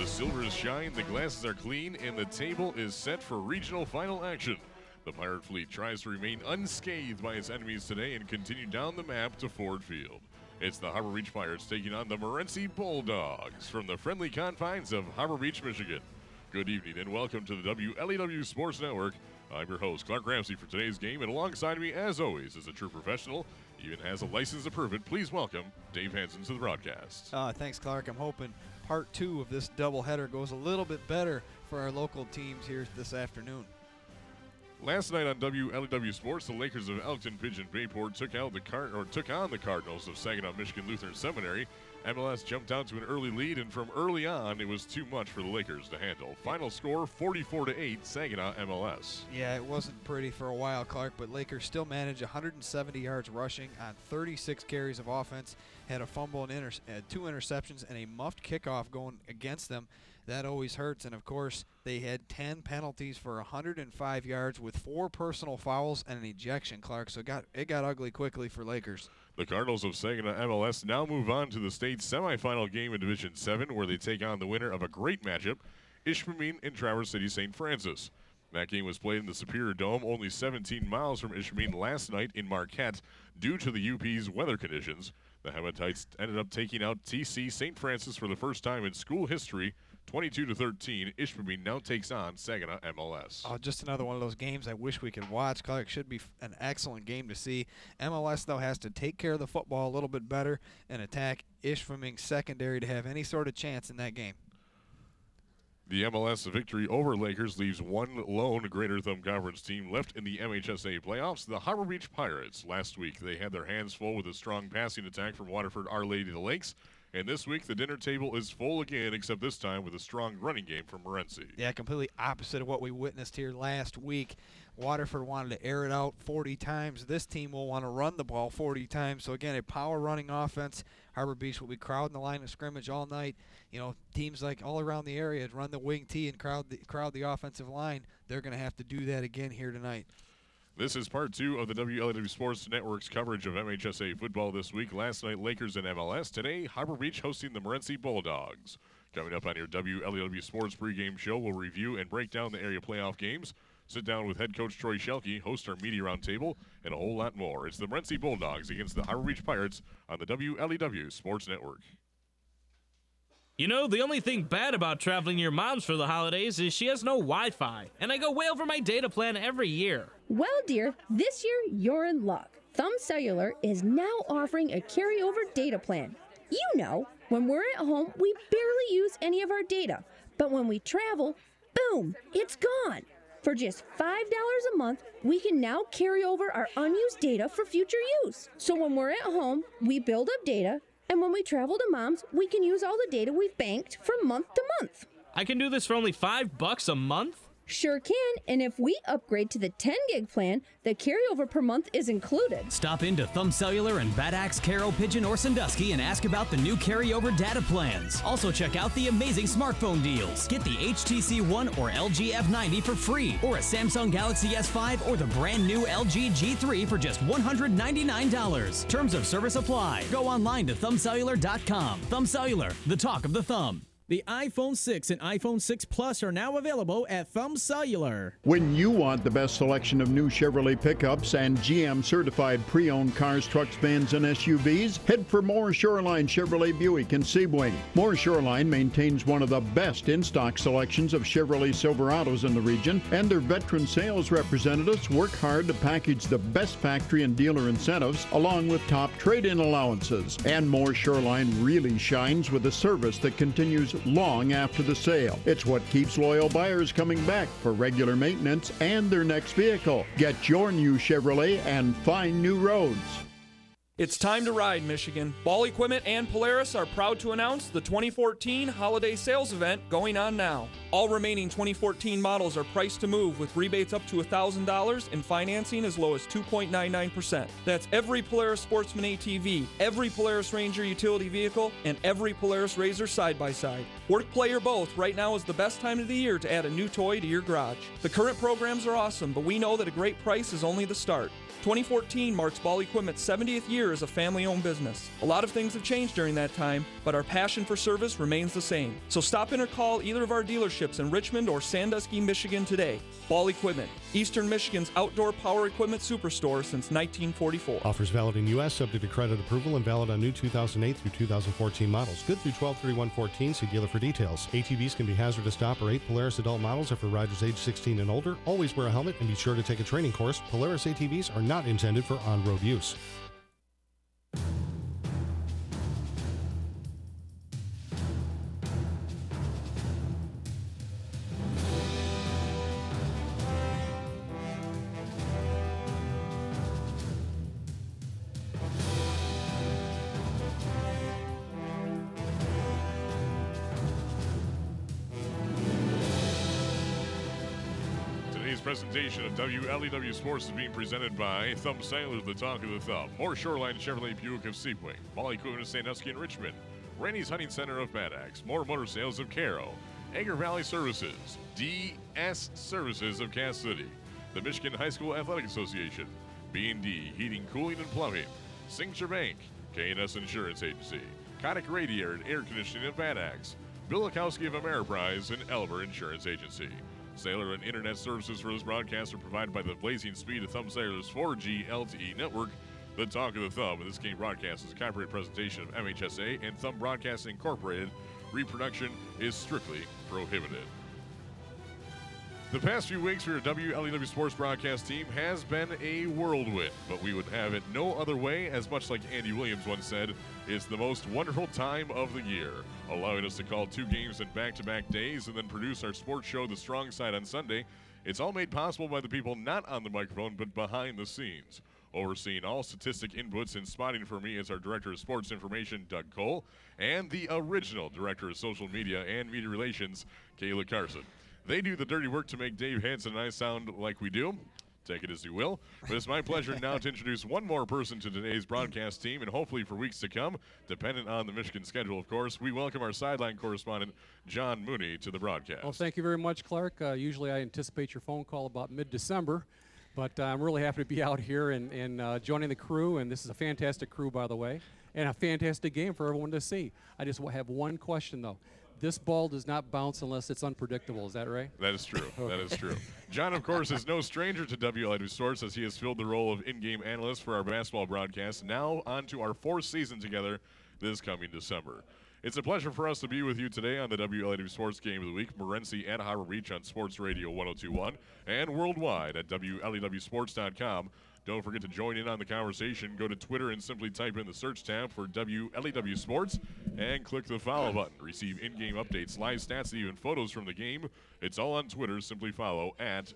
The silvers shine, the glasses are clean, and the table is set for regional final action. The Pirate Fleet tries to remain unscathed by its enemies today and continue down the map to Ford Field. It's the Harbor Beach Pirates taking on the Morenci Bulldogs from the friendly confines of Harbor Beach, Michigan. Good evening and welcome to the WLEW Sports Network. I'm your host, Clark Ramsey, for today's game, and alongside me, as always, is a true professional, even has a license to prove it. Please welcome Dave Hansen to the broadcast. Thanks, Clark. I'm hoping part two of this doubleheader goes a little bit better for our local teams here this afternoon. Last night on WLEW Sports, the Lakers of Elkton Pigeon Bayport took on the Cardinals of Saginaw Michigan Lutheran Seminary. MLS jumped out to an early lead, and from early on, it was too much for the Lakers to handle. Final score, 44-8, Saginaw MLS. Yeah, it wasn't pretty for a while, Clark, but Lakers still managed 170 yards rushing on 36 carries of offense, had a fumble and two interceptions, and a muffed kickoff going against them. That always hurts, and of course, they had 10 penalties for 105 yards with 4 personal fouls and an ejection, Clark, so it got ugly quickly for Lakers. The Cardinals of Saginaw MLS now move on to the state semifinal game in Division 7, where they take on the winner of a great matchup, Ishpeming and Traverse City St. Francis. That game was played in the Superior Dome, only 17 miles from Ishpeming last night in Marquette, due to the UP's weather conditions. The Hematites ended up taking out TC St. Francis for the first time in school history, 22-13. Ishpeming now takes on Saginaw MLS. Oh, just another one of those games I wish we could watch. Clark, should be an excellent game to see. MLS, though, has to take care of the football a little bit better and attack Ishpeming's secondary to have any sort of chance in that game. The MLS victory over Lakers leaves one lone Greater Thumb Conference team left in the MHSA playoffs, the Harbor Beach Pirates. Last week, they had their hands full with a strong passing attack from Waterford Our Lady of the Lakes. And this week, the dinner table is full again, except this time with a strong running game from Morenci. Yeah, completely opposite of what we witnessed here last week. Waterford wanted to air it out 40 times. This team will want to run the ball 40 times. So, again, a power running offense. Harbor Beach will be crowding the line of scrimmage all night. You know, teams like all around the area run the wing tee and crowd the offensive line. They're going to have to do that again here tonight. This is part 2 of the WLEW Sports Network's coverage of MHSA football this week. Last night, Lakers and MLS. Today, Harbor Beach hosting the Morenci Bulldogs. Coming up on your WLEW Sports pregame show, we'll review and break down the area playoff games, sit down with head coach Troy Shelke, host our media roundtable, and a whole lot more. It's the Morenci Bulldogs against the Harbor Beach Pirates on the WLEW Sports Network. You know, the only thing bad about traveling your mom's for the holidays is she has no Wi-Fi, and I go way over my data plan every year. Well, dear, this year you're in luck. Thumb Cellular is now offering a carryover data plan. You know, when we're at home, we barely use any of our data, but when we travel, boom, it's gone. For just $5 a month, we can now carry over our unused data for future use. So when we're at home, we build up data, and when we travel to Mom's, we can use all the data we've banked from month to month. I can do this for only $5 a month? Sure can, and if we upgrade to the 10 gig plan, the carryover per month is included. Stop into Thumb Cellular in Bad Axe, Carroll, Pigeon, or Sandusky and ask about the new carryover data plans. Also check out the amazing smartphone deals. Get the HTC One or LG F90 for free, or a Samsung Galaxy S5 or the brand new LG G3 for just $199. Terms of service apply. Go online to thumbcellular.com. Thumb Cellular, the talk of the thumb. The iPhone 6 and iPhone 6 Plus are now available at Thumb Cellular. When you want the best selection of new Chevrolet pickups and GM certified pre-owned cars, trucks, vans, and SUVs, head for Moore Shoreline Chevrolet Buick in Sebring. Moore Shoreline maintains one of the best in-stock selections of Chevrolet Silverados in the region, and their veteran sales representatives work hard to package the best factory and dealer incentives along with top trade-in allowances. And Moore Shoreline really shines with a service that continues long after the sale. It's what keeps loyal buyers coming back for regular maintenance and their next vehicle. Get your new Chevrolet and find new roads. It's time to ride, Michigan. Ball Equipment and Polaris are proud to announce the 2014 Holiday Sales Event going on now. All remaining 2014 models are priced to move with rebates up to $1,000 and financing as low as 2.99%. That's every Polaris Sportsman ATV, every Polaris Ranger utility vehicle, and every Polaris RZR side-by-side. Work, play, or both, right now is the best time of the year to add a new toy to your garage. The current programs are awesome, but we know that a great price is only the start. 2014 marks Ball Equipment's 70th year as a family-owned business. A lot of things have changed during that time, but our passion for service remains the same. So stop in or call either of our dealerships in Richmond or Sandusky, Michigan today. Ball Equipment, Eastern Michigan's outdoor power equipment superstore since 1944. Offers valid in U.S., subject to credit approval, and valid on new 2008 through 2014 models. Good through 12/31/14. See dealer for details. ATVs can be hazardous to operate. Polaris adult models are for riders age 16 and older. Always wear a helmet and be sure to take a training course. Polaris ATVs are not intended for on-road use. Presentation of WLEW Sports is being presented by Thumb Sailor, the talk of the thumb, Moore Shoreline Chevrolet Buick of Seawing, Ball Equipment of Sandusky and Richmond, Randy's Hunting Center of Bad Axe, Moore Motor Sales of Caro, Edgar Valley Services, DS Services of Cass City, the Michigan High School Athletic Association, B&D Heating, Cooling, and Plumbing, Signature Bank, K&S Insurance Agency, Kotick Radiator and Air Conditioning of Bad Axe, Bill Lukowski of Ameriprise, and Elver Insurance Agency. Sailor and internet services for this broadcast are provided by the blazing speed of Thumb Sailor's 4G LTE network. The talk of the thumb in this game broadcast is a copyright presentation of MHSA and Thumb Broadcasting Incorporated. Reproduction is strictly prohibited. The past few weeks for your WLEW Sports broadcast team has been a whirlwind, but we would have it no other way, as much like Andy Williams once said, it's the most wonderful time of the year, allowing us to call 2 games in back-to-back days and then produce our sports show, The Strong Side, on Sunday. It's all made possible by the people not on the microphone, but behind the scenes. Overseeing all statistic inputs and spotting for me is our Director of Sports Information, Doug Cole, and the original Director of Social Media and Media Relations, Kayla Carson. They do the dirty work to make Dave Hanson and I sound like we do. Take it as you will. But it's my pleasure now to introduce one more person to today's broadcast team, and hopefully for weeks to come, dependent on the Michigan schedule, of course, we welcome our sideline correspondent, John Mooney, to the broadcast. Well, thank you very much, Clark. Usually I anticipate your phone call about mid-December, but I'm really happy to be out here and joining the crew, and this is a fantastic crew, by the way, and a fantastic game for everyone to see. I just have one question, though. This ball does not bounce unless it's unpredictable. Is that right? That is true. Okay. That is true. John, of course, is no stranger to WLEW Sports, as he has filled the role of in-game analyst for our basketball broadcast. Now on to our 4th season together this coming December. It's a pleasure for us to be with you today on the WLEW Sports Game of the Week. Morency at Harbor Beach on Sports Radio 102.1 and worldwide at WLEWsports.com. Don't forget to join in on the conversation. Go to Twitter and simply type in the search tab for WLEW Sports and click the follow button. Receive in-game updates, live stats, and even photos from the game. It's all on Twitter. Simply follow at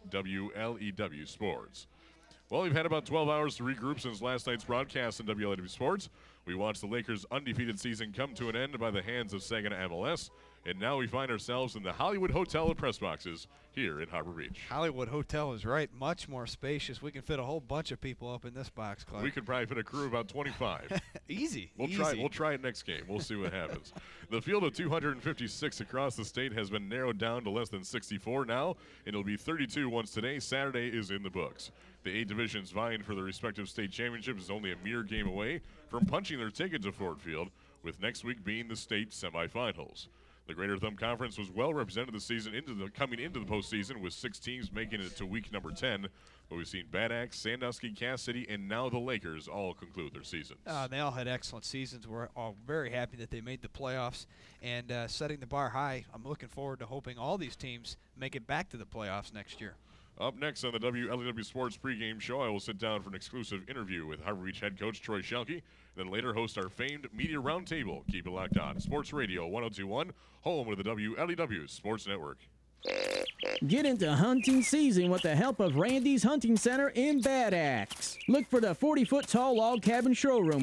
WLEW Sports. Well, we've had about 12 hours to regroup since last night's broadcast in WLEW Sports. We watched the Lakers' undefeated season come to an end by the hands of Saginaw MLS. And now we find ourselves in the Hollywood Hotel of press boxes here in Harbor Beach. Hollywood Hotel is right. Much more spacious. We can fit a whole bunch of people up in this box, Clark. We could probably fit a crew of about 25. Easy. We'll try it next game. We'll see what happens. The field of 256 across the state has been narrowed down to less than 64 now, and it'll be 32 once today. Saturday is in the books. The 8 divisions vying for the respective state championships is only a mere game away from punching their ticket to Ford Field, with next week being the state semifinals. The Greater Thumb Conference was well represented this season coming into the postseason, with 6 teams making it to week number 10. But we've seen Bad Axe, Sandusky, Cass City, and now the Lakers all conclude their seasons. They all had excellent seasons. We're all very happy that they made the playoffs and setting the bar high. I'm looking forward to hoping all these teams make it back to the playoffs next year. Up next on the WLEW Sports pregame show, I will sit down for an exclusive interview with Harbor Beach head coach Troy Schelke, then later host our famed media roundtable. Keep it locked on. Sports Radio 102.1, home of the WLEW Sports Network. Get into hunting season with the help of Randy's Hunting Center in Bad Axe. Look for the 40-foot tall log cabin showroom